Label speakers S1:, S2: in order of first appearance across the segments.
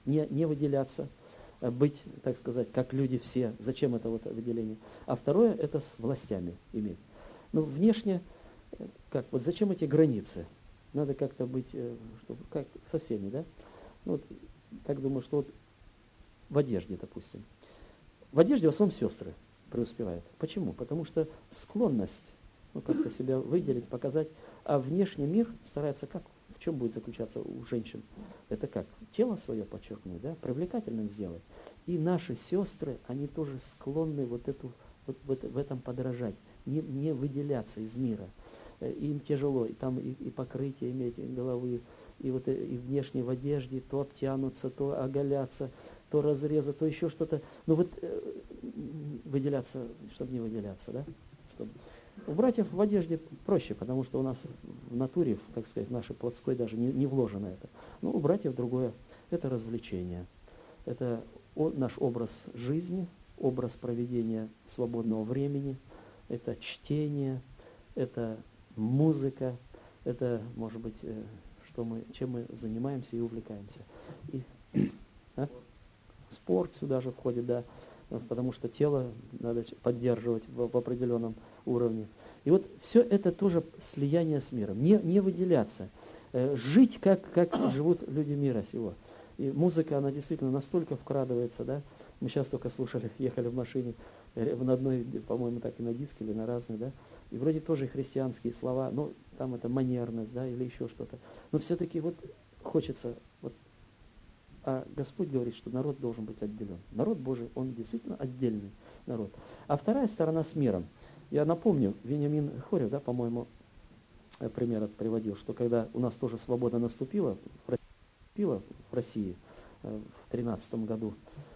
S1: не выделяться, быть, так сказать, как люди все. Зачем это вот выделение? А второе, это с властями иметь. Ну, внешне, как, вот зачем эти границы? Надо как-то быть, чтобы, как со всеми, да? Ну, вот, так думаю, что вот в одежде, допустим. В одежде в основном сестры преуспевают. Почему? Потому что склонность, ну, как-то себя выделить, показать, а внешний мир старается как? В чем будет заключаться у женщин? Это как? Тело свое подчеркнуть, да? Привлекательным сделать. И наши сестры, они тоже склонны вот в этом подражать, не выделяться из мира. Им тяжело, и там и покрытие иметь головы, и вот и внешне в одежде, то обтянуться, то оголяться, то разрезать, то еще что-то. Ну вот выделяться, чтобы не выделяться, да? Чтобы... У братьев в одежде проще, потому что у нас в натуре, так сказать, в нашей плотской даже не вложено это. Но у братьев другое. Это развлечение. Это наш образ жизни, образ проведения свободного времени, это чтение, это музыка, это, может быть, чем мы занимаемся и увлекаемся. Спорт сюда же входит, да, потому что тело надо поддерживать в определенном уровне. И вот все это тоже слияние с миром, не выделяться, жить, как живут люди мира сего. И музыка, она действительно настолько вкрадывается, да. Мы сейчас только слушали, ехали в машине, на одной, по-моему, так и на диске, или на разных, да. И вроде тоже христианские слова, но там это манерность, да, или еще что-то. Но все-таки вот хочется, вот, а Господь говорит, что народ должен быть отделен. Народ Божий, он действительно отдельный народ. А вторая сторона с миром. Я напомню, Вениамин Хорев, да, по-моему, пример приводил, что когда у нас тоже свобода наступила в России в 13 году,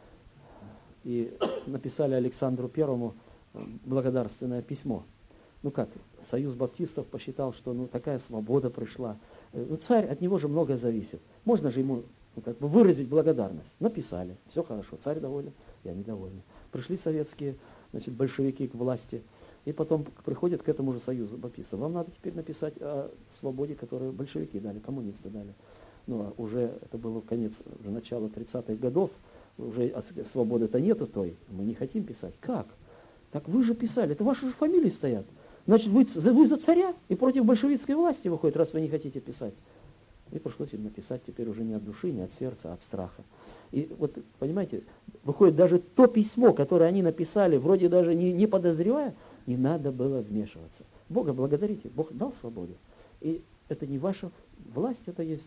S1: и написали Александру Первому благодарственное письмо. Ну как, Союз баптистов посчитал, что такая свобода пришла. Ну, царь, от него же многое зависит. Можно же ему как бы выразить благодарность. Написали, все хорошо, царь доволен, я недоволен. Пришли советские, большевики к власти, и потом приходят к этому же Союзу баптистов. Вам надо теперь написать о свободе, которую большевики дали, коммунисты дали. Ну, а уже это было конец, уже начало 30-х годов, уже свободы-то нету той, мы не хотим писать. Как? Так вы же писали, это ваши же фамилии стоят. Значит, вы за царя и против большевистской власти выходит, раз вы не хотите писать. И пришлось им написать теперь уже не от души, не от сердца, а от страха. И вот, понимаете, выходит, даже то письмо, которое они написали, вроде даже не подозревая, не надо было вмешиваться. Бога благодарите, Бог дал свободу. И это не ваша власть, это есть.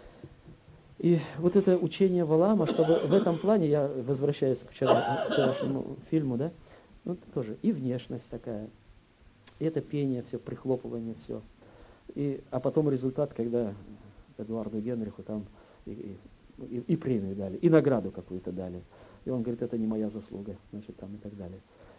S1: И вот это учение Валаама, чтобы в этом плане, я возвращаюсь к вчерашнему фильму, да, ну, тоже и внешность такая, и это пение, все, прихлопывание, все. А потом результат, когда Эдуарду Генриху там и премию дали, и награду какую-то дали. И он говорит, это не моя заслуга, значит, там и так далее.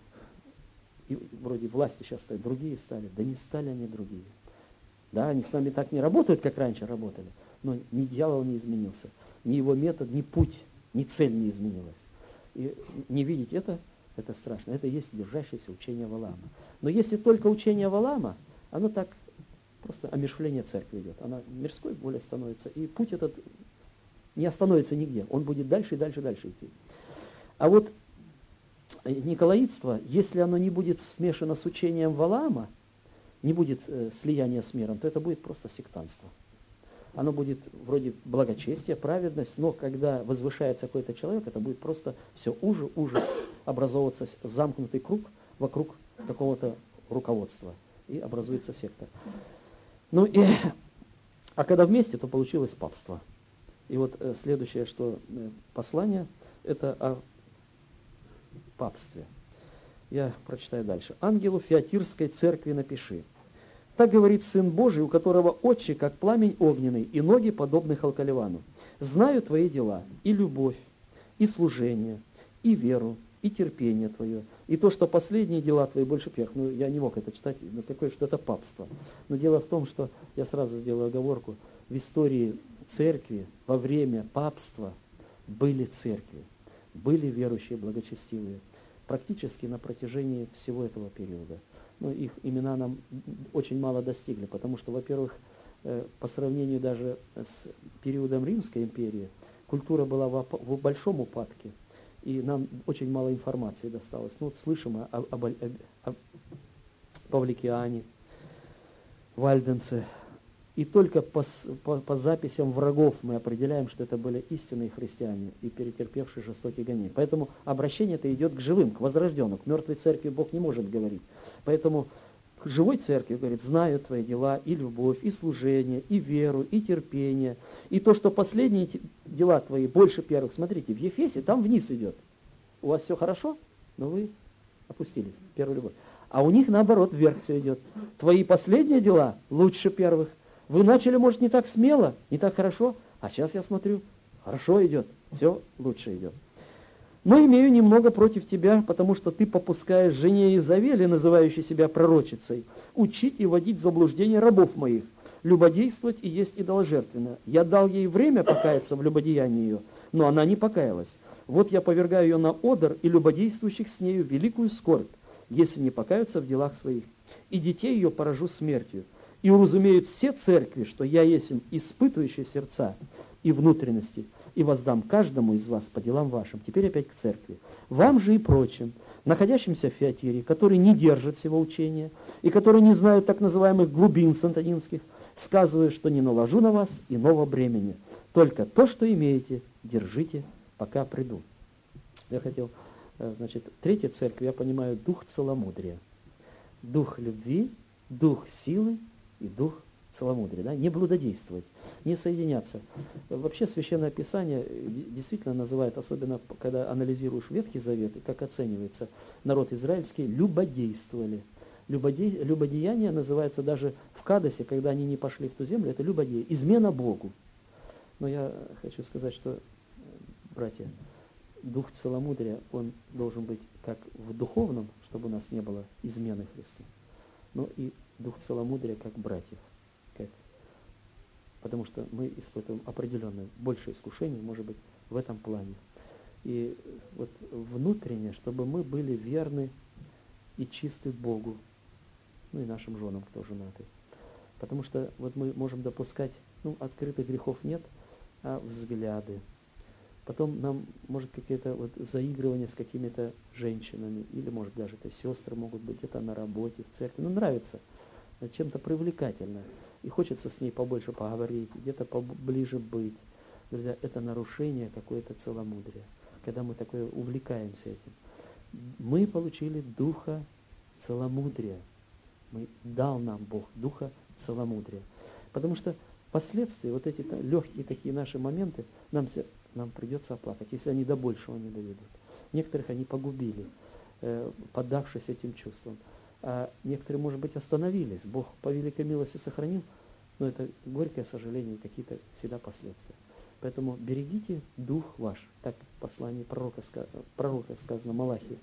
S1: И вроде власти сейчас другие стали, да не стали они другие. Да, они с нами так не работают, как раньше работали, но ни дьявол не изменился, ни его метод, ни путь, ни цель не изменилась. И не видеть это страшно. Это есть держащееся учение Валаама. Но если только учение Валаама, оно так просто омершвление церкви идет. Она мирской более становится, и путь этот не остановится нигде. Он будет дальше и дальше и дальше идти. А вот николаитство, если оно не будет смешано с учением Валаама, не будет слияния с миром, то это будет просто сектантство. Оно будет вроде благочестия, праведность, но когда возвышается какой-то человек, это будет просто все уже образовываться замкнутый круг вокруг какого-то руководства. И образуется секта. А когда вместе, то получилось папство. И вот следующее, что послание, это о папстве. Я прочитаю дальше. «Ангелу Фиатирской церкви напиши. Так говорит Сын Божий, у которого очи, как пламень огненный, и ноги, подобны халкаливану. Знаю твои дела, и любовь, и служение, и веру, и терпение твое, и то, что последние дела твои больше первых». Ну, я не мог это читать, но такое, что это папство. Но дело в том, что, я сразу сделаю оговорку, в истории церкви, во время папства были церкви, были верующие, благочестивые, практически на протяжении всего этого периода. Но их имена нам очень мало достигли, потому что, во-первых, по сравнению даже с периодом Римской империи, культура была в большом упадке, и нам очень мало информации досталось. Ну, вот слышим о Павликиане, Вальденце. И только по записям врагов мы определяем, что это были истинные христиане и перетерпевшие жестокие гонения. Поэтому обращение это идет к живым, к возрожденным. К мертвой церкви Бог не может говорить. Поэтому к живой церкви говорит: знаю твои дела, и любовь, и служение, и веру, и терпение. И то, что последние дела твои больше первых. Смотрите, в Ефесе там вниз идет. У вас все хорошо, но вы опустились, первую любовь. А у них наоборот вверх все идет. Твои последние дела лучше первых. Вы начали, может, не так смело, не так хорошо, а сейчас я смотрю, хорошо идет, все лучше идет. Но имею немного против тебя, потому что ты попускаешь жене Изавели, называющей себя пророчицей, учить и водить в заблуждение рабов моих, любодействовать и есть идоложертвенно. Я дал ей время покаяться в любодеянии ее, но она не покаялась. Вот я повергаю ее на одр и любодействующих с нею великую скорбь, если не покаются в делах своих. И детей ее поражу смертью. И уразумеют все церкви, что я есть испытывающий сердца и внутренности, и воздам каждому из вас по делам вашим. Теперь опять к церкви. Вам же и прочим, находящимся в Фиатире, которые не держат всего учения, и которые не знают так называемых глубин сатанинских, сказываю, что не наложу на вас иного бремени. Только то, что имеете, держите, пока приду. Я хотел, значит, третья церковь, я понимаю, дух целомудрия, дух любви, дух силы и дух целомудрия, да? Не блудодействовать, не соединяться. Вообще Священное Писание действительно называет, особенно когда анализируешь Ветхий Завет, и как оценивается народ израильский, любодействовали. Любодеяние называется даже в Кадосе, когда они не пошли в ту землю, это любодеяние, измена Богу. Но я хочу сказать, что, братья, дух целомудрия, он должен быть как в духовном, чтобы у нас не было измены Христу, но и дух целомудрия как братьев. Потому что мы испытываем определенное большее искушение, может быть, в этом плане. И вот внутренне, чтобы мы были верны и чисты Богу, ну и нашим женам, кто женаты. Потому что вот мы можем допускать, ну, открытых грехов нет, а взгляды. Потом нам, может, какие-то вот заигрывания с какими-то женщинами, или, может, даже это сестры могут быть, где-то на работе, в церкви. Ну, нравится, чем-то привлекательно. И хочется с ней побольше поговорить, где-то поближе быть. Друзья, это нарушение какое-то целомудрия, когда мы такое увлекаемся этим. Мы получили духа целомудрия. Дал нам Бог духа целомудрия. Потому что впоследствии вот эти легкие такие наши моменты нам придется оплакать, если они до большего не доведут. Некоторых они погубили, поддавшись этим чувствам. А некоторые, может быть, остановились. Бог по великой милости сохранил, но это горькое сожаление и какие-то всегда последствия. Поэтому берегите дух ваш. Так в послании пророка сказано Малахии.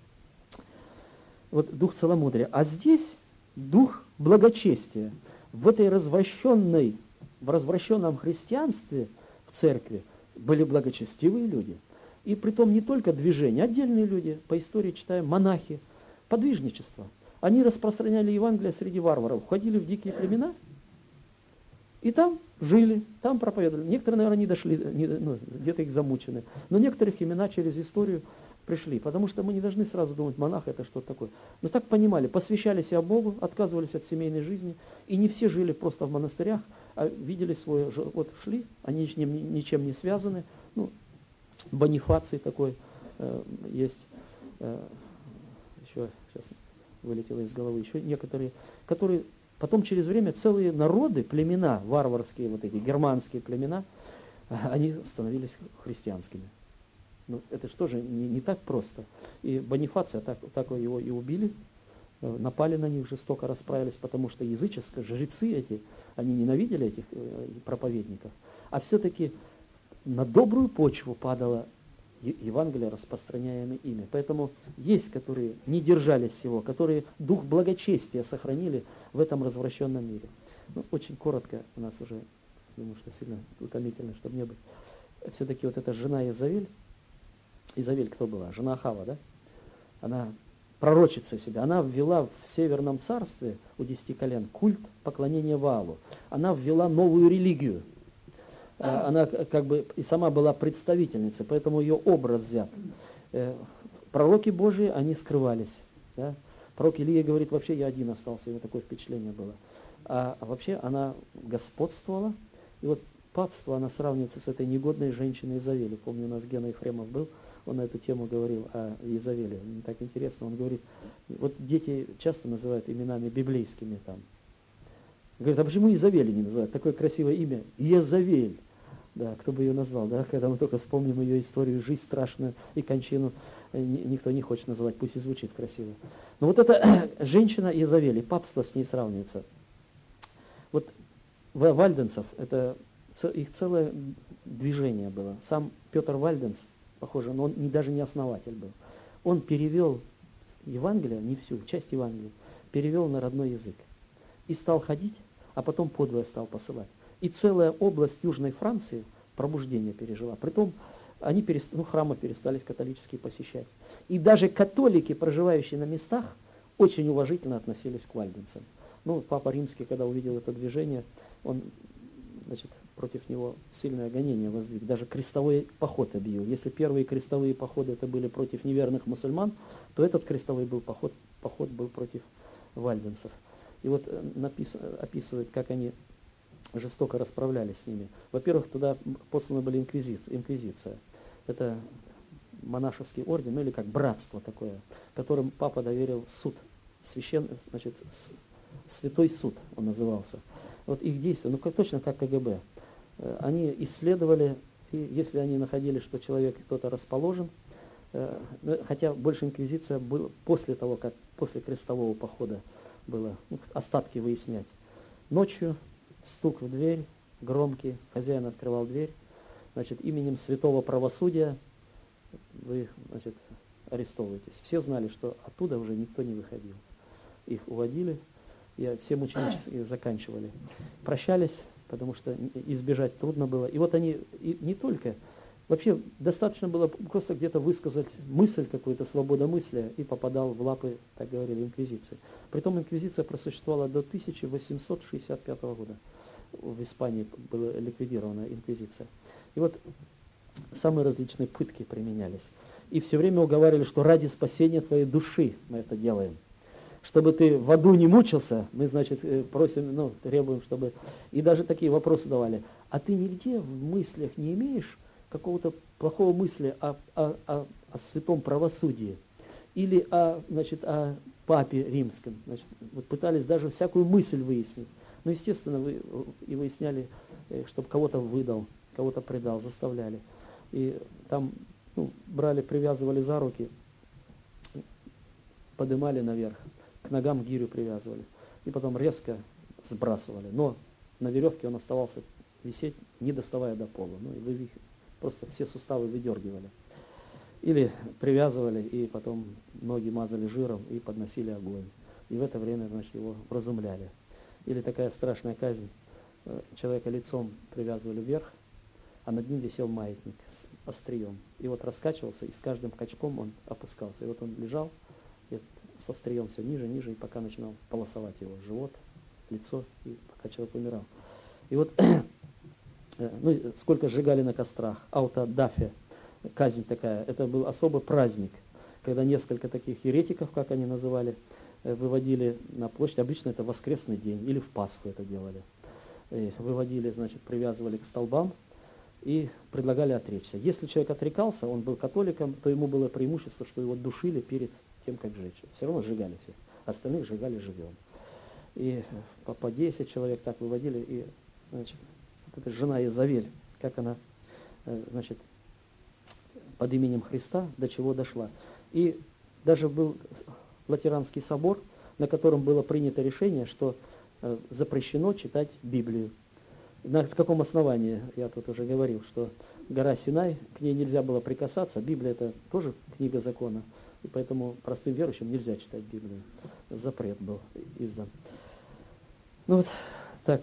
S1: Вот дух целомудрия. А здесь дух благочестия. В развращенном христианстве в церкви были благочестивые люди. И притом не только движения, отдельные люди. По истории читаем, монахи, подвижничество. Они распространяли Евангелие среди варваров, входили в дикие племена и там жили, там проповедовали. Некоторые, наверное, не дошли, где-то их замучены. Но некоторых имена через историю пришли, потому что мы не должны сразу думать, монах это что-то такое. Но так понимали, посвящали себя Богу, отказывались от семейной жизни, и не все жили просто в монастырях, а видели свое, вот шли, они ничем не связаны. Ну, Бонифаций такой есть, еще сейчас вылетело из головы, еще некоторые, которые потом через время целые народы, племена, варварские вот эти, германские племена, они становились христианскими. Ну, это что же не так просто. И Бонифация, так его и убили, напали на них, жестоко расправились, потому что языческие жрецы эти, они ненавидели этих проповедников. А все-таки на добрую почву падало Евангелие, распространяемое ими. Поэтому есть, которые не держались всего, которые дух благочестия сохранили в этом развращенном мире. Ну, очень коротко, у нас уже, думаю, что сильно утомительно, чтобы не быть. Все-таки вот эта жена Изавель кто была? Жена Ахава, да? Она пророчица себя. Она ввела в Северном царстве у 10 колен культ поклонения Ваалу. Она ввела новую религию. она как бы и сама была представительницей, поэтому ее образ взят. Пророки Божьи, они скрывались. Да? Пророк Илия говорит, вообще я один остался, у него такое впечатление было. А вообще она господствовала, и вот папство, она сравнивается с этой негодной женщиной Изавели. Помню, у нас Гена Ефремов был, он на эту тему говорил о Изавеле. Мне так интересно, он говорит, вот дети часто называют именами библейскими там. Говорит, а почему Изавели не называют? Такое красивое имя, Езавель. Да, кто бы ее назвал, да, когда мы только вспомним ее историю, жизнь страшную и кончину, никто не хочет называть, пусть и звучит красиво. Но вот эта женщина Изавели, папство с ней сравнивается. Вот вальденцев, это их целое движение было. Сам Петр Вальденс, похоже, но он даже не основатель был. Он перевел Евангелие, не всю, часть Евангелия, перевел на родной язык. И стал ходить, а потом подвое стал посылать. И целая область Южной Франции пробуждение пережила. Притом они храмы перестали католические посещать. И даже католики, проживающие на местах, очень уважительно относились к вальденцам. Ну, Папа Римский, когда увидел это движение, он, значит, против него сильное гонение воздвиг. Даже крестовой поход объявил. Если первые крестовые походы это были против неверных мусульман, то этот крестовый поход был против вальденцев. И вот описывает, как они жестоко расправлялись с ними. Во-первых, туда посланы были инквизиция. Это монашеский орден, ну или как братство такое, которым папа доверил суд, святой суд он назывался. Вот их действия, точно как КГБ. Они исследовали, и если они находили, что человек кто-то расположен, хотя больше инквизиция была после того, как после крестового похода было, остатки выяснять. Ночью стук в дверь, громкий, хозяин открывал дверь, значит, именем святого правосудия вы, значит, арестовываетесь. Все знали, что оттуда уже никто не выходил. Их уводили, и все мученически заканчивали. Прощались, потому что избежать трудно было. И вот они, и не только, вообще достаточно было просто где-то высказать мысль какую-то, свободомыслия, и попадал в лапы, так говорили, инквизиции. Притом инквизиция просуществовала до 1865 года. В Испании была ликвидирована инквизиция. И вот самые различные пытки применялись. И все время уговаривали, что ради спасения твоей души мы это делаем. Чтобы ты в аду не мучился, мы, значит, просим, требуем, чтобы... И даже такие вопросы давали. А ты нигде в мыслях не имеешь какого-то плохого мысли о святом правосудии? Или о папе римском? Значит, вот пытались даже всякую мысль выяснить. Ну, естественно, вы и выясняли, чтобы кого-то выдал, кого-то предал, заставляли. И там брали, привязывали за руки, подымали наверх, к ногам гирю привязывали. И потом резко сбрасывали. Но на веревке он оставался висеть, не доставая до пола. И вы просто все суставы выдергивали. Или привязывали, и потом ноги мазали жиром и подносили огонь. И в это время, значит, его вразумляли. Или такая страшная казнь. Человека лицом привязывали вверх, а над ним висел маятник с острием. И вот раскачивался, и с каждым качком он опускался. И вот он лежал, и с острием все ниже, ниже, и пока начинал полосовать его живот, лицо, и пока человек умирал. И вот сколько сжигали на кострах, аутодафе, казнь такая, это был особый праздник, когда несколько таких еретиков, как они называли, выводили на площадь, обычно это воскресный день, или в Пасху это делали. Выводили, значит, привязывали к столбам и предлагали отречься. Если человек отрекался, он был католиком, то ему было преимущество, что его душили перед тем, как сжечь. Все равно сжигали всех, остальных сжигали живьем. И по 10 человек так выводили, и, значит, вот эта жена Изавель, как она, значит, под именем Христа до чего дошла. И даже был Латеранский собор, на котором было принято решение, что запрещено читать Библию. На каком основании, я тут уже говорил, что гора Синай, к ней нельзя было прикасаться, Библия это тоже книга закона, и поэтому простым верующим нельзя читать Библию. Запрет был издан. Вот так.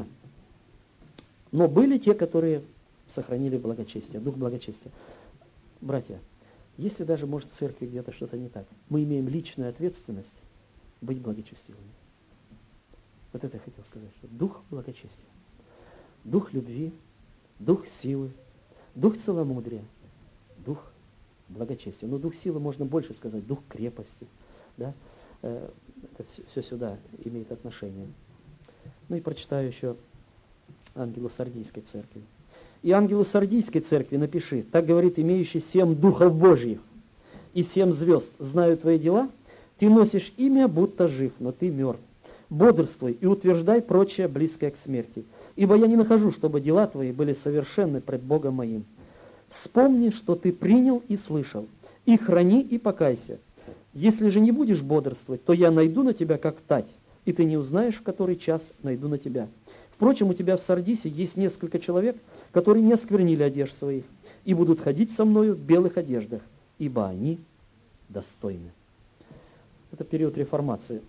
S1: Но были те, которые сохранили благочестие, дух благочестия. Братья, если даже, может, в церкви где-то что-то не так, мы имеем личную ответственность быть благочестивыми. Вот это я хотел сказать, что дух благочестия, дух любви, дух силы, дух целомудрия, дух благочестия. Но дух силы можно больше сказать, дух крепости. Да? Это все сюда имеет отношение. Ну и прочитаю еще ангелу Сардийской церкви. И ангелу Сардийской церкви напиши, так говорит имеющий 7 духов Божьих и 7 звезд, знаю твои дела, ты носишь имя, будто жив, но ты мертв. Бодрствуй и утверждай прочее, близкое к смерти. Ибо я не нахожу, чтобы дела твои были совершенны пред Богом моим. Вспомни, что ты принял и слышал, и храни и покайся. Если же не будешь бодрствовать, то я найду на тебя как тать, и ты не узнаешь, в который час найду на тебя. Впрочем, у тебя в Сардисе есть несколько человек, которые не осквернили одежд своих, и будут ходить со мною в белых одеждах, ибо они достойны. Это период реформации.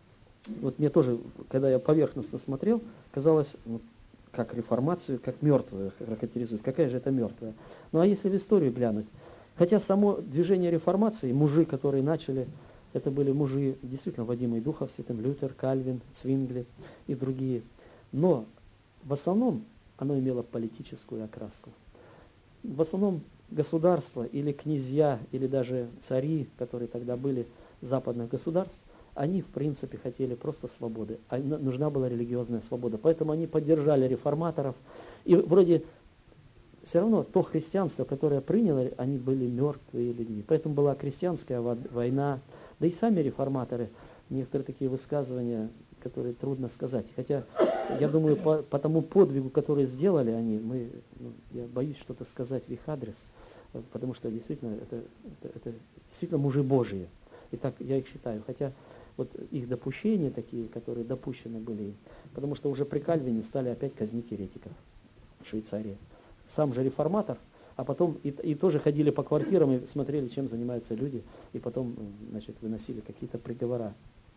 S1: Вот мне тоже, когда я поверхностно смотрел, казалось, как реформацию, как мертвую характеризуют. Какая же это мертвая? Ну а если в историю глянуть, хотя само движение реформации, мужи, которые начали, это были мужи, действительно, водимые Духом Святым, Лютер, Кальвин, Цвингли и другие. Но в основном оно имело политическую окраску. В основном государства или князья, или даже цари, которые тогда были западных государств, они, в принципе, хотели просто свободы. А нужна была религиозная свобода. Поэтому они поддержали реформаторов. И вроде все равно то христианство, которое приняло, они были мертвые людьми. Поэтому была крестьянская война. Да и сами реформаторы, некоторые такие высказывания, которые трудно сказать. Хотя, я думаю, по тому подвигу, который сделали они, я боюсь что-то сказать в их адрес, потому что действительно это действительно мужи Божьи. И так я их считаю. Хотя вот их допущения такие, которые допущены были, потому что уже при Кальвине стали опять казнить еретиков в Швейцарии. Сам же реформатор, а потом и тоже ходили по квартирам и смотрели, чем занимаются люди, и потом, значит, выносили какие-то приговора.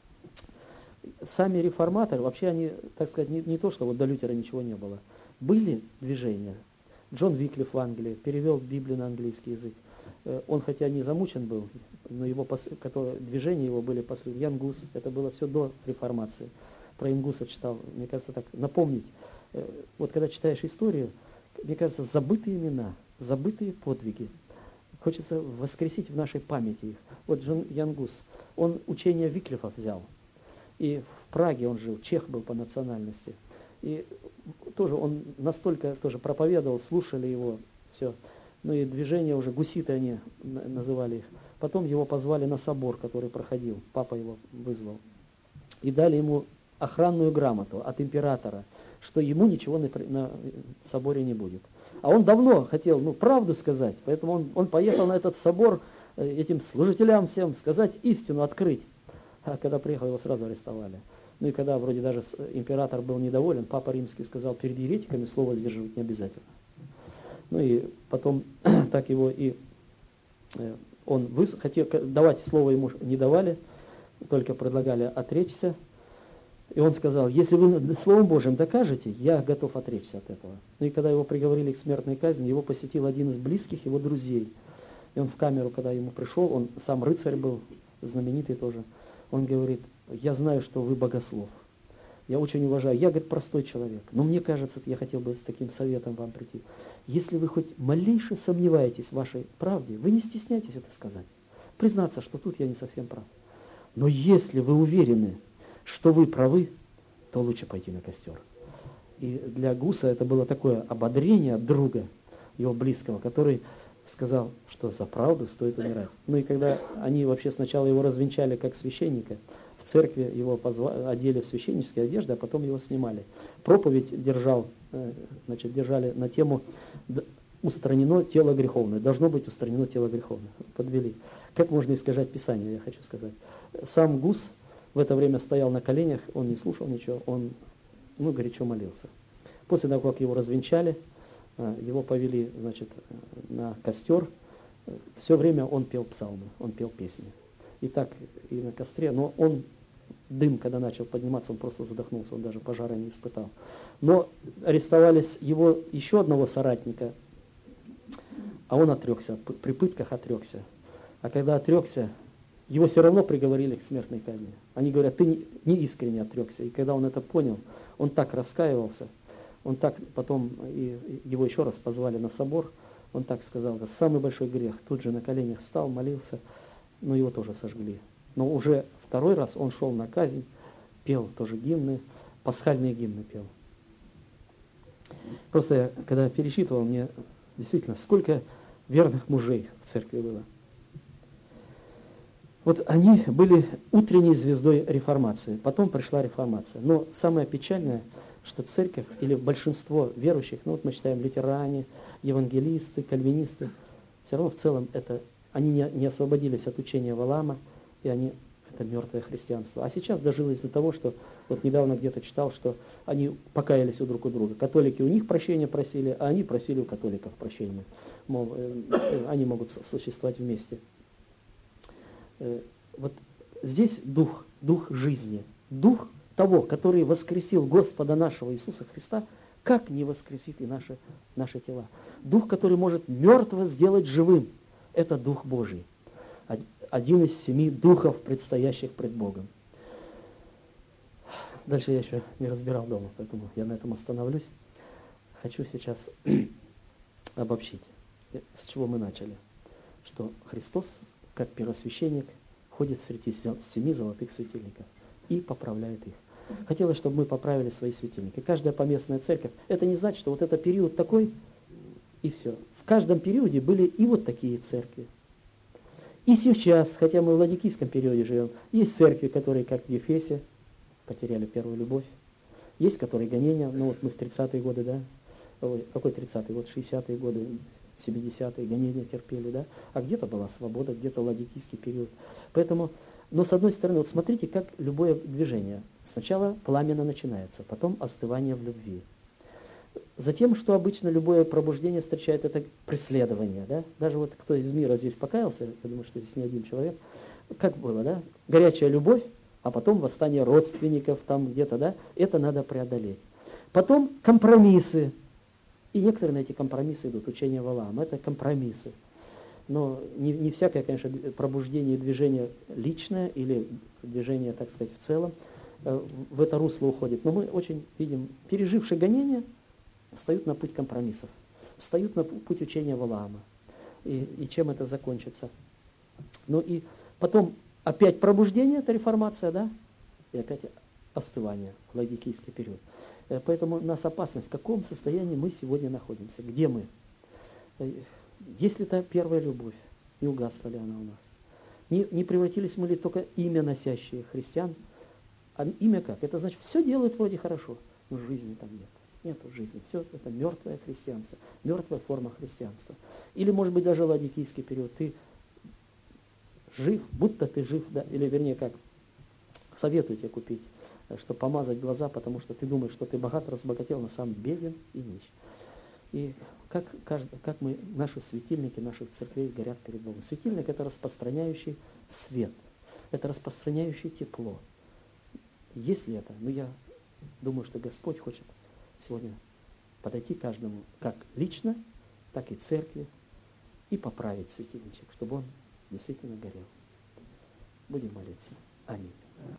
S1: Сами реформаторы, вообще они, так сказать, не то, что вот до Лютера ничего не было. Были движения. Джон Виклиф в Англии перевел Библию на английский язык. Он хотя не замучен был, но движения его были после. Ян Гус, это было все до реформации. Про Ингуса читал, мне кажется, так напомнить. Вот когда читаешь историю, мне кажется, забытые имена, забытые подвиги. Хочется воскресить в нашей памяти их. Вот Ян Гус, он учение Виклифа взял. И в Праге он жил, чех был по национальности. И тоже он настолько тоже проповедовал, слушали его, все. Ну и движения уже, гуситы они называли их. Потом его позвали на собор, который проходил, папа его вызвал. И дали ему охранную грамоту от императора, что ему ничего на соборе не будет. А он давно хотел, правду сказать, поэтому он поехал на этот собор этим служителям всем сказать истину, открыть. А когда приехал, его сразу арестовали. Ну и когда вроде даже император был недоволен, папа римский сказал, перед еретиками слово сдерживать не обязательно. Ну и потом так его и он хотел, давать слово ему не давали, только предлагали отречься. И он сказал, если вы Словом Божьим докажете, я готов отречься от этого. Ну и когда его приговорили к смертной казни, его посетил один из близких его друзей. И он в камеру, когда ему пришел, он сам рыцарь был, знаменитый тоже, он говорит, я знаю, что вы богослов. Я очень уважаю. Я, говорит, простой человек. Но мне кажется, я хотел бы с таким советом вам прийти. Если вы хоть малейше сомневаетесь в вашей правде, вы не стесняйтесь это сказать. Признаться, что тут я не совсем прав. Но если вы уверены, что вы правы, то лучше пойти на костер. И для Гуса это было такое ободрение от друга, его близкого, который сказал, что за правду стоит умирать. Ну и когда они вообще сначала его развенчали как священника, в церкви его одели в священнические одежды, а потом его снимали. Проповедь держали на тему «Устранено тело греховное». Должно быть устранено тело греховное. Подвели. Как можно искажать Писание, я хочу сказать. Сам Гус в это время стоял на коленях, он не слушал ничего, он горячо молился. После того, как его развенчали, его повели, на костер. Все время он пел псалмы, он пел песни. И так и на костре, но дым, когда начал подниматься, он просто задохнулся, он даже пожара не испытал. Но арестовались его еще одного соратника, а он отрекся, при пытках отрекся. А когда отрекся, его все равно приговорили к смертной казни. Они говорят, ты не искренне отрекся. И когда он это понял, он так раскаивался, Он так потом, его еще раз позвали на собор, он так сказал: это самый большой грех. Тут же на коленях встал, молился, но его тоже сожгли. Но уже второй раз он шел на казнь, пел тоже гимны, пасхальные гимны пел. Просто я, когда пересчитывал, мне действительно, сколько верных мужей в церкви было. Вот они были утренней звездой реформации, потом пришла реформация. Но самое печальное, что церковь или большинство верующих, ну вот мы читаем лютеране, евангелисты, кальвинисты, все равно в целом они не освободились от учения Валаама, и это мертвое христианство. А сейчас дожилось до того, что вот недавно где-то читал, что они покаялись друг у друга. Католики у них прощения просили, а они просили у католиков прощения. Мол, они могут существовать вместе. Вот здесь дух жизни, дух того, который воскресил Господа нашего Иисуса Христа, как не воскресит и наши тела. Дух, который может мертвого сделать живым, это Дух Божий. Один из 7 духов, предстоящих пред Богом. Дальше я еще не разбирал дома, поэтому я на этом остановлюсь. Хочу сейчас обобщить, с чего мы начали. Что Христос, как первосвященник, ходит среди 7 золотых светильников и поправляет их. Хотелось, чтобы мы поправили свои светильники. Каждая поместная церковь, это не значит, что вот это период такой, и все. В каждом периоде были и вот такие церкви. И сейчас, хотя мы в ладикийском периоде живем, есть церкви, которые, как в Ефесе, потеряли первую любовь. Есть, которые гонения, ну вот мы в 30-е годы, да? Ой, какой 30-й? Вот 60-е годы, 70-е, гонения терпели, да? А где-то была свобода, где-то ладикийский период. Поэтому, но с одной стороны, вот смотрите, как любое движение. Сначала пламенно начинается, потом остывание в любви. Затем, что обычно любое пробуждение встречает, это преследование, да? Даже вот кто из мира здесь покаялся, я думаю, что здесь не один человек, как было, да? Горячая любовь, а потом восстание родственников там где-то, да? Это надо преодолеть. Потом компромиссы. И некоторые на эти компромиссы идут, учение Валаама, это компромиссы. Но не всякое, конечно, пробуждение и движение личное или движение, так сказать, в целом в это русло уходит. Но мы очень видим, пережившие гонения, встают на путь компромиссов, встают на путь учения Валаама. И чем это закончится? Ну и потом опять пробуждение, это реформация, да? И опять остывание, ладикийский период. Поэтому у нас опасность, в каком состоянии мы сегодня находимся, где мы. Есть ли это первая любовь, не угасла ли она у нас? Не превратились мы ли только имя носящие христиан? А имя как? Это значит, все делают вроде хорошо, но жизни там нет. Нету жизни. Все это мертвое христианство, мертвая форма христианства. Или, может быть, даже ладикийский период. Ты жив, будто ты жив, да, или вернее как, советую тебе купить, чтобы помазать глаза, потому что ты думаешь, что ты богат, разбогател, на самом деле беден и нищ. И как наши светильники наших церквей горят перед Богом. Светильник — это распространяющий свет, это распространяющий тепло. Есть ли это? Ну, я думаю, что Господь хочет сегодня подойти каждому, как лично, так и церкви, и поправить светильничек, чтобы он действительно горел. Будем молиться. Аминь.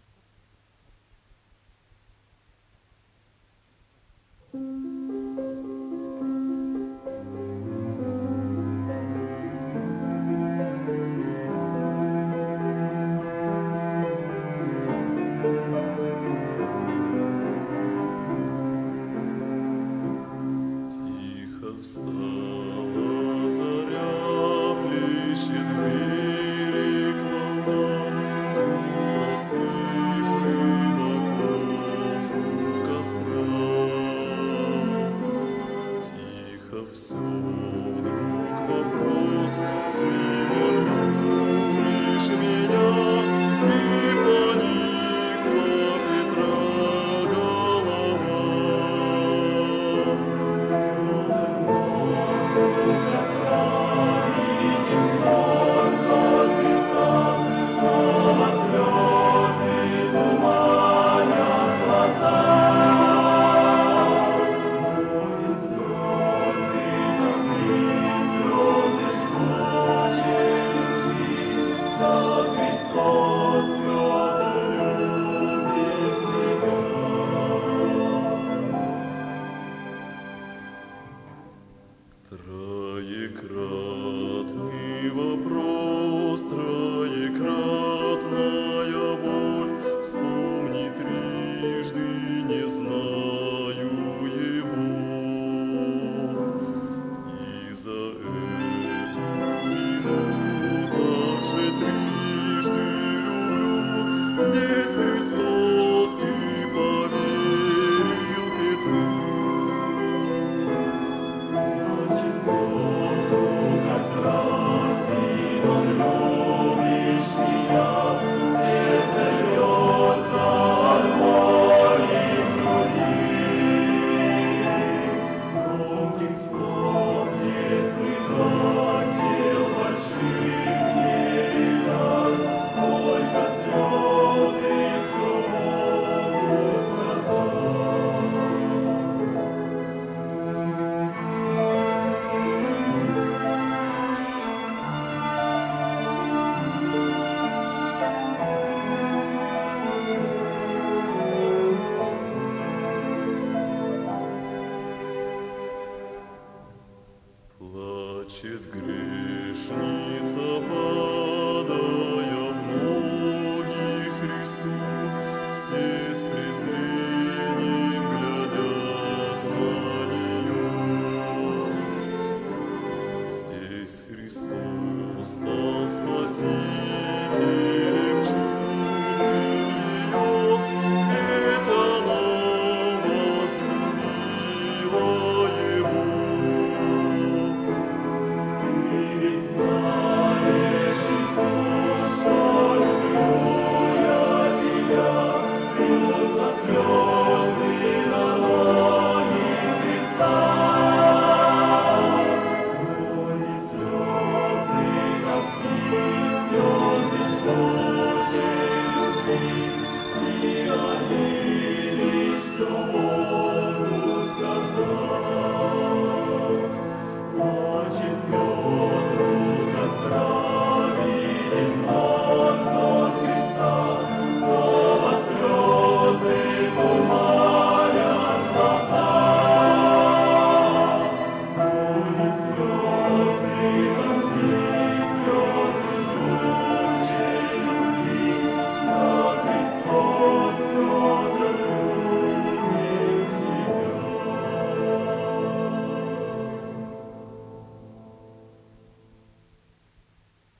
S2: Встала заря, плещет берег волна, простых рыбаков у костра. Тихо все вдруг вопрос, силой любишь меня, и поникла Петра голова. Слезы, слезы, здесь Христос типа верил Петру. Очень вокруг костра, Симон, любишь меня, сердце льется от боли в груди. Громких слов не слыхать, дел больших не видать, только слезы все могут сказать. Плачет грешница, падая в ноги Христу, все с презрением глядят на нее. Здесь Христос стал спасителем.